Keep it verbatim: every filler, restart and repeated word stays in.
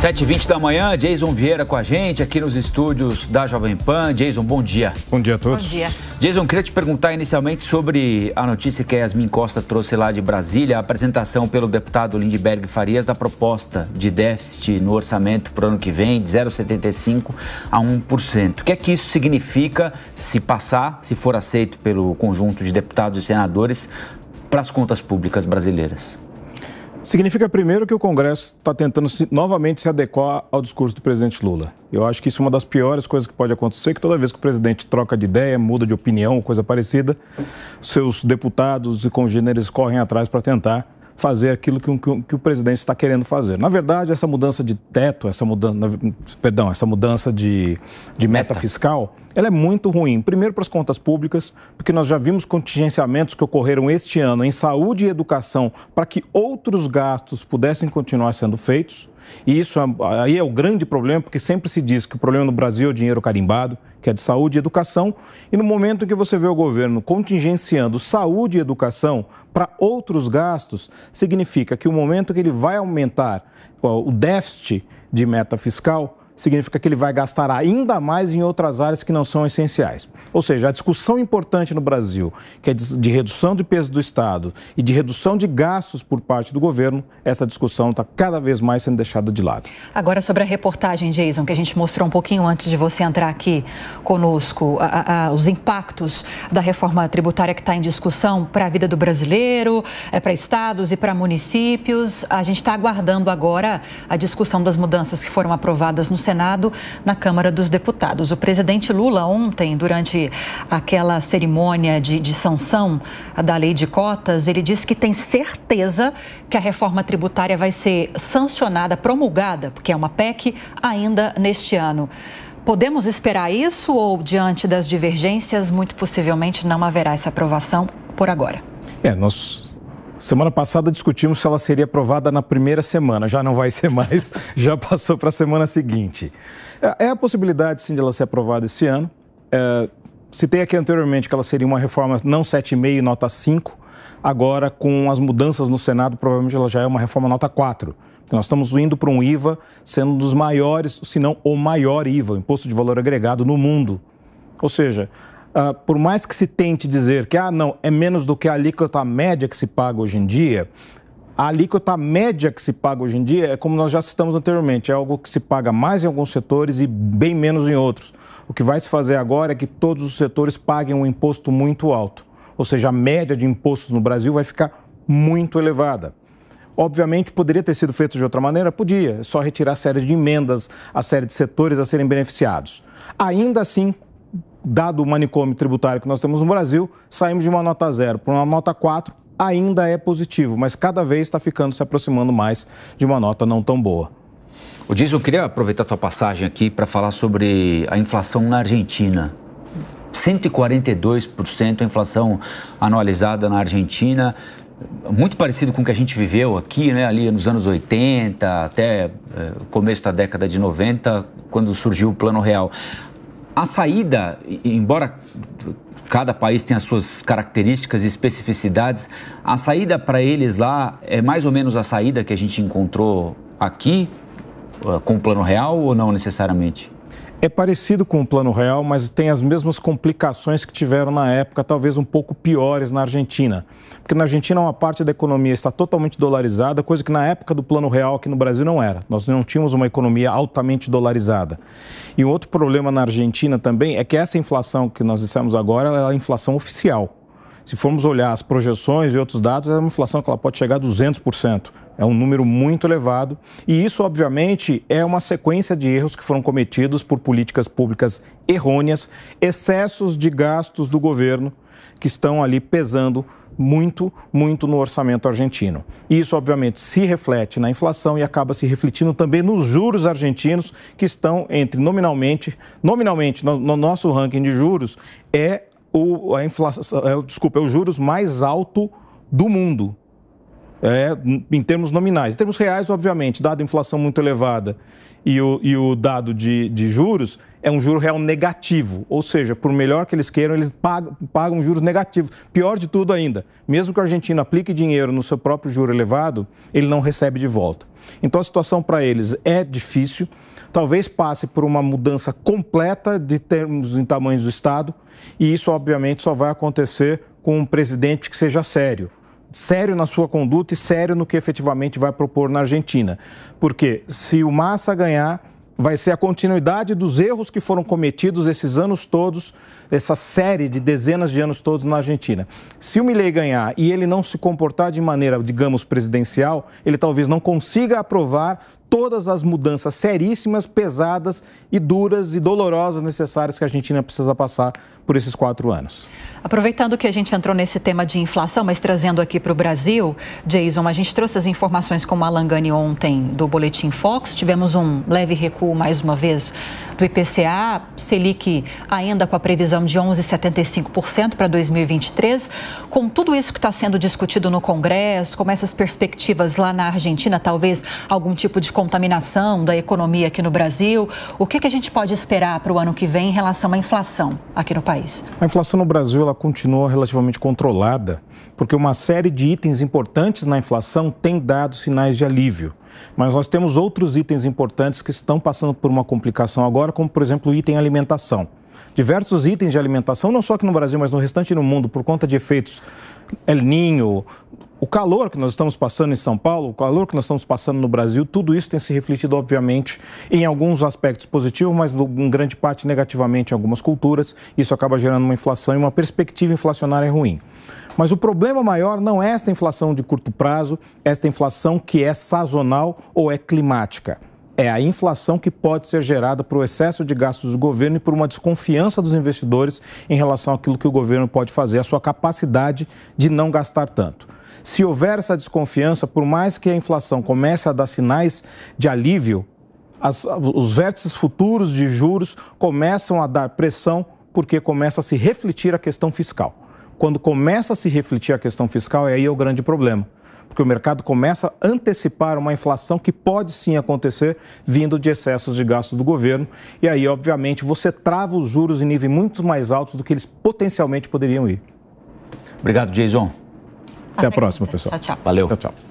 sete e vinte da manhã, Jason Vieira com a gente aqui nos estúdios da Jovem Pan. Jason, bom dia. Bom dia a todos. Bom dia. Jason, queria te perguntar inicialmente sobre a notícia que a Yasmin Costa trouxe lá de Brasília, a apresentação pelo deputado Lindbergh Farias da proposta de déficit no orçamento para o ano que vem de zero vírgula setenta e cinco a um por cento. O que é que isso significa se passar, se for aceito pelo conjunto de deputados e senadores, para as contas públicas brasileiras? Significa, primeiro, que o Congresso está tentando se, novamente se adequar ao discurso do presidente Lula. Eu acho que isso é uma das piores coisas que pode acontecer, que toda vez que o presidente troca de ideia, muda de opinião, coisa parecida, seus deputados e congêneres correm atrás para tentar fazer aquilo que, que, que o presidente está querendo fazer. Na verdade, essa mudança de teto, essa mudança, perdão, essa mudança de, de meta fiscal, ela é muito ruim. Primeiro para as contas públicas, porque nós já vimos contingenciamentos que ocorreram este ano em saúde e educação para que outros gastos pudessem continuar sendo feitos. E isso aí é o grande problema, porque sempre se diz que o problema no Brasil é o dinheiro carimbado, que é de saúde e educação, e no momento em que você vê o governo contingenciando saúde e educação para outros gastos, significa que o momento que ele vai aumentar o déficit de meta fiscal, significa que ele vai gastar ainda mais em outras áreas que não são essenciais. Ou seja, a discussão importante no Brasil, que é de, de redução de peso do Estado e de redução de gastos por parte do governo, essa discussão está cada vez mais sendo deixada de lado. Agora, sobre a reportagem, Jason, que a gente mostrou um pouquinho antes de você entrar aqui conosco, a, a, os impactos da reforma tributária que está em discussão para a vida do brasileiro, é, para estados e para municípios. A gente está aguardando agora a discussão das mudanças que foram aprovadas no Senado, na Câmara dos Deputados. O presidente Lula, ontem, durante aquela cerimônia de, de sanção da lei de cotas, ele disse que tem certeza que a reforma tributária vai ser sancionada, promulgada, porque é uma P E C, ainda neste ano. Podemos esperar isso ou, diante das divergências, muito possivelmente não haverá essa aprovação por agora? É, nós... Semana passada discutimos se ela seria aprovada na primeira semana, já não vai ser mais, já passou para a semana seguinte. É a possibilidade, sim, de ela ser aprovada esse ano. É, citei aqui anteriormente que ela seria uma reforma não sete vírgula cinco, nota cinco. Agora, com as mudanças no Senado, provavelmente ela já é uma reforma nota quatro. Porque nós estamos indo para um I V A sendo um dos maiores, se não o maior I V A, Imposto de Valor Agregado, no mundo. Ou seja... Uh, por mais que se tente dizer que, ah, não, é menos do que a alíquota média que se paga hoje em dia, a alíquota média que se paga hoje em dia é como nós já citamos anteriormente, é algo que se paga mais em alguns setores e bem menos em outros. O que vai se fazer agora é que todos os setores paguem um imposto muito alto, ou seja, a média de impostos no Brasil vai ficar muito elevada. Obviamente, poderia ter sido feito de outra maneira? Podia, é só retirar a série de emendas, a série de setores a serem beneficiados. Ainda assim, dado o manicômio tributário que nós temos no Brasil, saímos de uma nota zero para uma nota quatro, ainda é positivo, mas cada vez está ficando, se aproximando mais de uma nota não tão boa. O Jason, eu queria aproveitar a tua passagem aqui para falar sobre a inflação na Argentina. cento e quarenta e dois por cento a inflação anualizada na Argentina, muito parecido com o que a gente viveu aqui, né, ali nos anos oitenta, até é, começo da década de noventa, quando surgiu o Plano Real. A saída, embora cada país tenha as suas características e especificidades, a saída para eles lá é mais ou menos a saída que a gente encontrou aqui, com o Plano Real, ou não necessariamente? É parecido com o Plano Real, mas tem as mesmas complicações que tiveram na época, talvez um pouco piores na Argentina. Porque na Argentina uma parte da economia está totalmente dolarizada, coisa que na época do Plano Real aqui no Brasil não era. Nós não tínhamos uma economia altamente dolarizada. E um outro problema na Argentina também é que essa inflação que nós dissemos agora é a inflação oficial. Se formos olhar as projeções e outros dados, é uma inflação que ela pode chegar a duzentos por cento. É um número muito elevado e isso, obviamente, é uma sequência de erros que foram cometidos por políticas públicas errôneas, excessos de gastos do governo que estão ali pesando muito, muito no orçamento argentino. E isso, obviamente, se reflete na inflação e acaba se refletindo também nos juros argentinos, que estão entre nominalmente, nominalmente, no, no nosso ranking de juros, é o, a inflação, é, desculpa, é o juros mais alto do mundo. É, em termos nominais. Em termos reais, obviamente, dado a inflação muito elevada e o, e o dado de, de juros, é um juro real negativo. Ou seja, por melhor que eles queiram, eles pagam, pagam juros negativos. Pior de tudo ainda, mesmo que a Argentina aplique dinheiro no seu próprio juro elevado, ele não recebe de volta. Então a situação para eles é difícil. Talvez passe por uma mudança completa de termos em tamanho do Estado, e isso, obviamente, só vai acontecer com um presidente que seja sério. Sério na sua conduta e sério no que efetivamente vai propor na Argentina. Porque se o Massa ganhar, vai ser a continuidade dos erros que foram cometidos esses anos todos, essa série de dezenas de anos todos na Argentina. Se o Milei ganhar e ele não se comportar de maneira, digamos, presidencial, ele talvez não consiga aprovar todas as mudanças seríssimas, pesadas e duras e dolorosas necessárias que a Argentina precisa passar por esses quatro anos. Aproveitando que a gente entrou nesse tema de inflação, mas trazendo aqui para o Brasil, Jason, a gente trouxe as informações com o Malangani ontem do Boletim Fox, tivemos um leve recuo mais uma vez do I P C A, Selic ainda com a previsão de onze vírgula setenta e cinco por cento para dois mil e vinte e três. Com tudo isso que está sendo discutido no Congresso, com essas perspectivas lá na Argentina, talvez algum tipo de contaminação da economia aqui no Brasil, o que, que a gente pode esperar para o ano que vem em relação à inflação aqui no país? A inflação no Brasil ela continua relativamente controlada, porque uma série de itens importantes na inflação tem dado sinais de alívio. Mas nós temos outros itens importantes que estão passando por uma complicação agora, como, por exemplo, o item alimentação. Diversos itens de alimentação, não só aqui no Brasil, mas no restante do mundo, por conta de efeitos El Niño, o calor que nós estamos passando em São Paulo, o calor que nós estamos passando no Brasil, tudo isso tem se refletido, obviamente, em alguns aspectos positivos, mas em grande parte negativamente em algumas culturas. Isso acaba gerando uma inflação e uma perspectiva inflacionária ruim. Mas o problema maior não é esta inflação de curto prazo, esta inflação que é sazonal ou é climática. É a inflação que pode ser gerada por excesso de gastos do governo e por uma desconfiança dos investidores em relação àquilo que o governo pode fazer, a sua capacidade de não gastar tanto. Se houver essa desconfiança, por mais que a inflação comece a dar sinais de alívio, as, os vértices futuros de juros começam a dar pressão porque começa a se refletir a questão fiscal. Quando começa a se refletir a questão fiscal, é aí o grande problema. Porque o mercado começa a antecipar uma inflação que pode sim acontecer vindo de excessos de gastos do governo. E aí, obviamente, você trava os juros em níveis muito mais altos do que eles potencialmente poderiam ir. Obrigado, Jason. Até a próxima, pessoal. Tchau, tchau. Valeu. Tchau, tchau.